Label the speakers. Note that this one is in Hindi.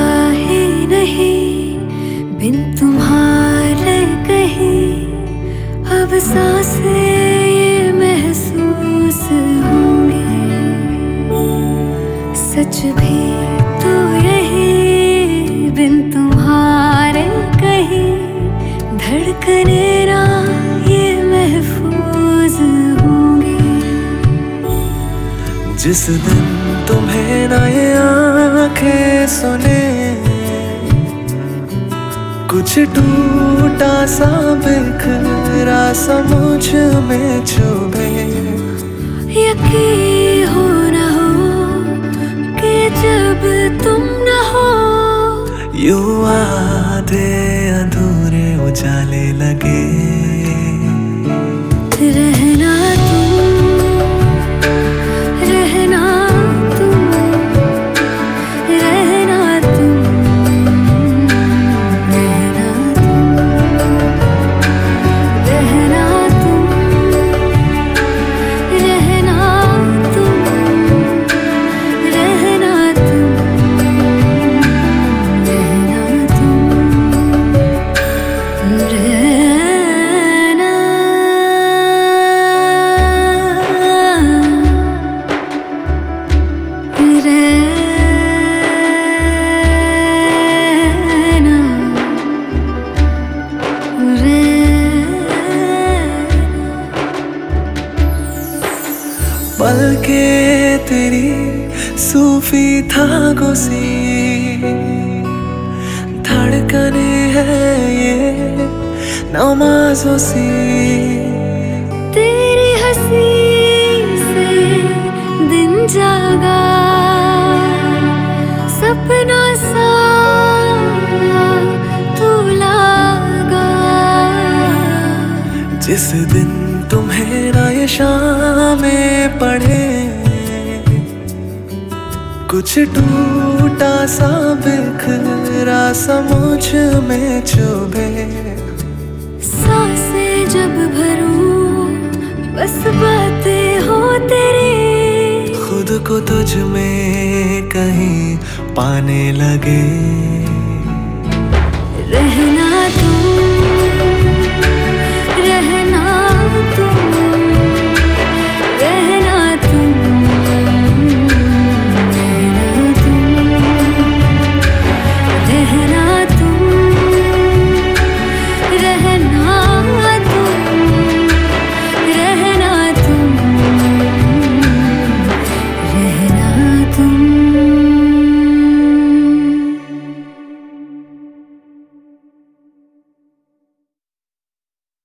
Speaker 1: ही नहीं बिन तुम्हारे कहीं अब सांसें ये महसूस होंगी। सच भी तो यही बिन तुम्हारे कहीं धड़कने ना ये महफूज होंगी।
Speaker 2: जिस दिन तुम्हें ना ये आंखें सुने कुछ टूटा सा बिखरा सा मुझ में चुभे।
Speaker 1: यकीन हो ना हो कि जब तुम न हो
Speaker 2: यूं आधे अधूरे उजाले लगे।
Speaker 1: रहना रहना तुम रहना तुम रहना तुम रहना तुम रहना तुम रहना तुम रहना
Speaker 2: पल के तेरी सूफी धागों सी धड़कने हैं ये नमाज़ों सी।
Speaker 1: तेरी हंसी से दिन जागा सपना सा तू लागा।
Speaker 2: जिस दिन तुम्हें ना ये शामें पड़े कुछ टूटा सा बिखरा सा मुझ में चुभे।
Speaker 1: सांसें जब भरूं बस बातें हो तेरी
Speaker 2: खुद को तुझ में कहीं पाने लगे।